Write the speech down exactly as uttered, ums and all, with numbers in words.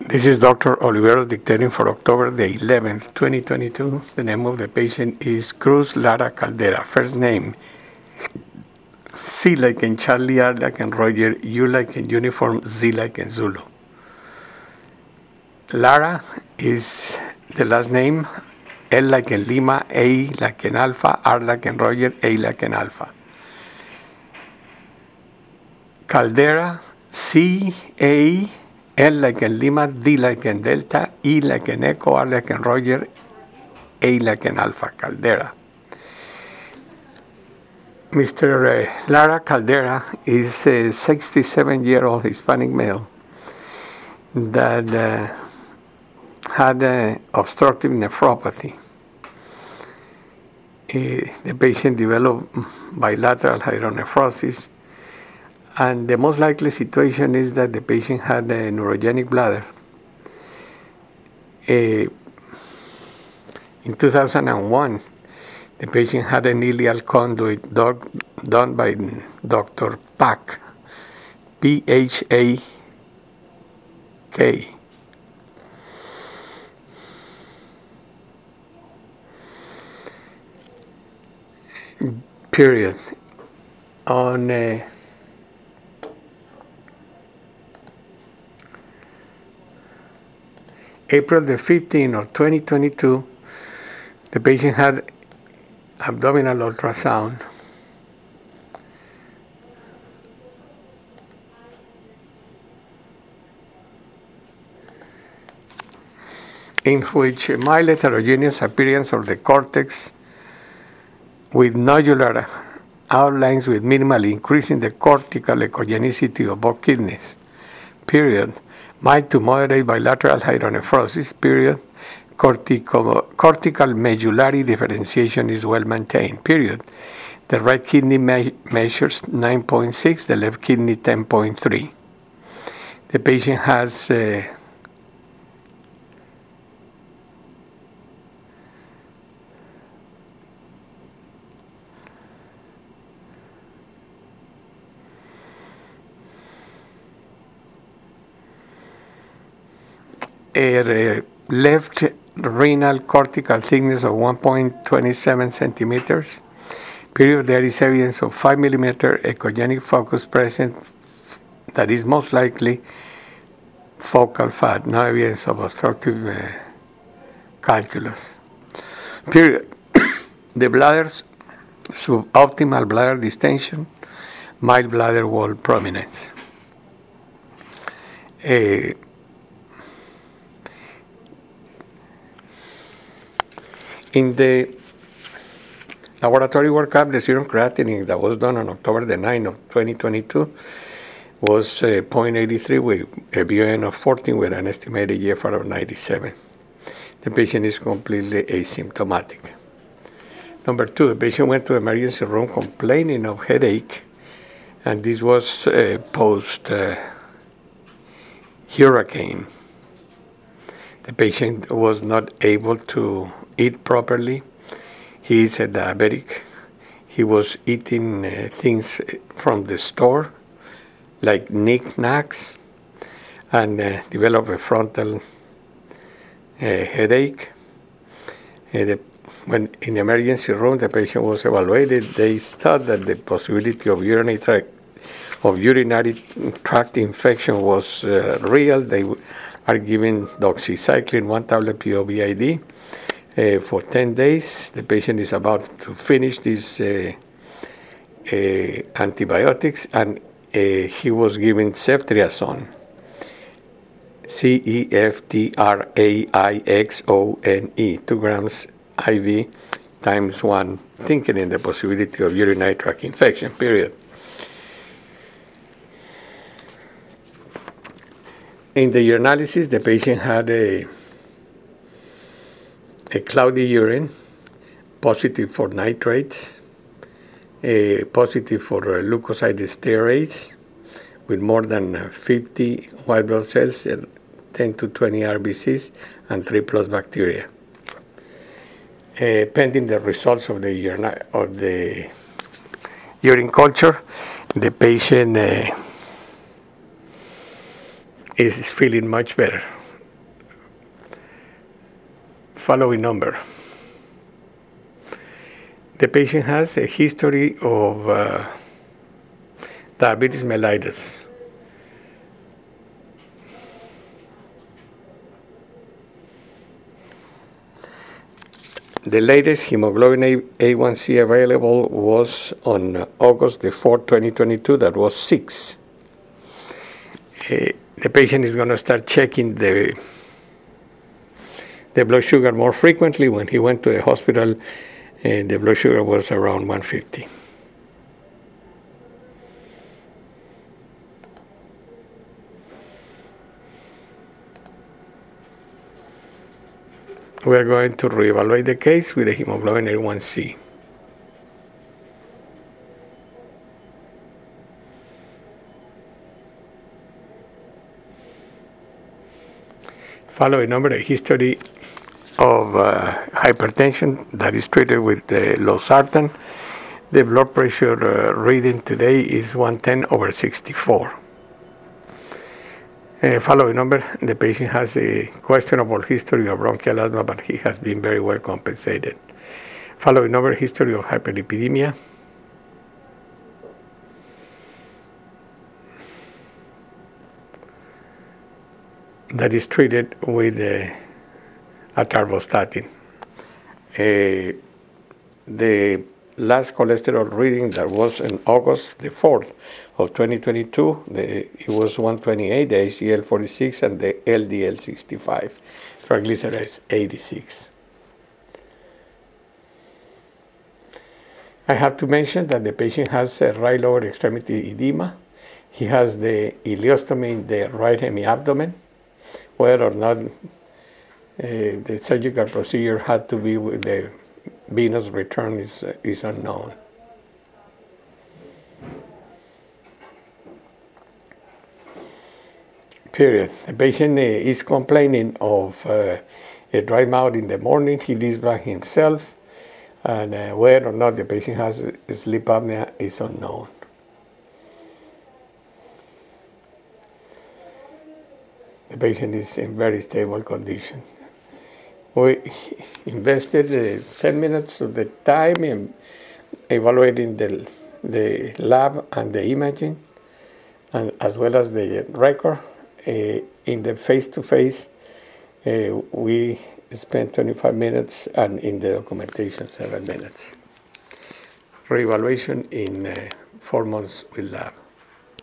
This is Doctor Olivero dictating for October the eleventh, twenty twenty-two. The name of the patient is Cruz Lara Caldera. First name, C like in Charlie, R like in Roger, U like in uniform, Z like in Zulu. Lara is the last name, L like in Lima, A like in Alpha, R like in Roger, A like in Alpha. Caldera, C, A, L like in Lima, D like in Delta, E like in Echo, R like in Roger, A like in Alpha. Caldera. Mister Lara Caldera is a sixty-seven-year-old Hispanic male that uh, had uh, obstructive nephropathy. Uh, the patient developed bilateral hydronephrosis, and the most likely situation is that the patient had a neurogenic bladder. Uh, in two thousand one, the patient had an ileal conduit dog, done by Doctor Pak, P H A K. Period. On uh, April the fifteenth of twenty twenty-two, the patient had abdominal ultrasound in which a mild heterogeneous appearance of the cortex with nodular outlines with minimally increasing the cortical echogenicity of both kidneys, period. Mild to moderate bilateral hydronephrosis, period. Cortico, cortical medullary differentiation is well maintained, period. The right kidney me- measures nine point six, the left kidney ten point three. The patient has uh, a left renal cortical thickness of one point two seven centimeters. Period. There is evidence of five millimeter echogenic focus present that is most likely focal fat, no evidence of obstructive uh, calculus. Period. The bladder's suboptimal bladder distension, mild bladder wall prominence. Uh, In the laboratory workup, the serum creatinine that was done on October the ninth of twenty twenty-two was uh, zero point eight three with a B O N of fourteen with an estimated G F R of ninety-seven. The patient is completely asymptomatic. Number two, the patient went to the emergency room complaining of headache, and this was uh, post uh, hurricane. The patient was not able to eat properly. He is a diabetic. He was eating uh, things from the store, like knickknacks, and uh, developed a frontal uh, headache. Uh, the, when in the emergency room, the patient was evaluated. They thought that the possibility of urinary tract, of urinary tract infection was uh, real. They are given doxycycline, one tablet P O B I D. Uh, for ten days. The patient is about to finish these uh, uh, antibiotics, and uh, he was given ceftriaxone, C E F T R A I X O N E, two grams I V times one, thinking in the possibility of urinary tract infection, period. In the urinalysis, the patient had a a cloudy urine, positive for nitrates, a positive for uh, leukocyte steroids, with more than fifty white blood cells, ten to twenty R B Cs, and three plus bacteria. Uh, pending the results of the urine, of the urine culture, the patient uh, is feeling much better. following number. The patient has a history of uh, diabetes mellitus. The latest hemoglobin A one C available was on August the fourth, twenty twenty-two. That was six. Uh, the patient is going to start checking the the blood sugar more frequently. When he went to the hospital, uh, the blood sugar was around one fifty. We are going to reevaluate the case with the hemoglobin A one C. Following number, a history of uh, hypertension that is treated with the losartan. The blood pressure uh, reading today is one ten over sixty-four. Uh, following number, the patient has a questionable history of bronchial asthma, but he has been very well compensated. Following number, history of hyperlipidemia. That is treated with uh, atorvastatin. Uh, the last cholesterol reading that was in August the fourth of twenty twenty-two, the, it was one twenty-eight, the H D L forty-six, and the L D L sixty-five, triglycerides eighty-six. I have to mention that the patient has a right lower extremity edema. He has the ileostomy in the right hemiabdomen. Whether or not uh, the surgical procedure had to be with the venous return is, uh, is unknown. Period. The patient uh, is complaining of uh, a dry mouth in the morning. He lives by himself, and uh, whether or not the patient has sleep apnea is unknown. The patient is in very stable condition. We invested uh, ten minutes of the time in evaluating the, the lab and the imaging, and as well as the record. Uh, in the face-to-face, uh, we spent twenty-five minutes, and in the documentation, seven minutes. Reevaluation in uh, four months with lab.